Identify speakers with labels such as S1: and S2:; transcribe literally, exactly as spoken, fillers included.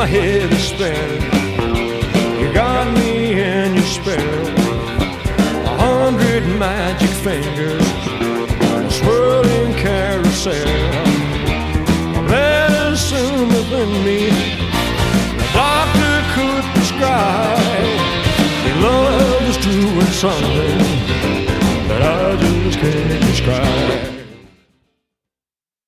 S1: head is spinning. You got me in your spell. A hundred magic fingers, a swirling carousel. Medicine within me, the doctor could prescribe. Your love is doing something that I just can't describe.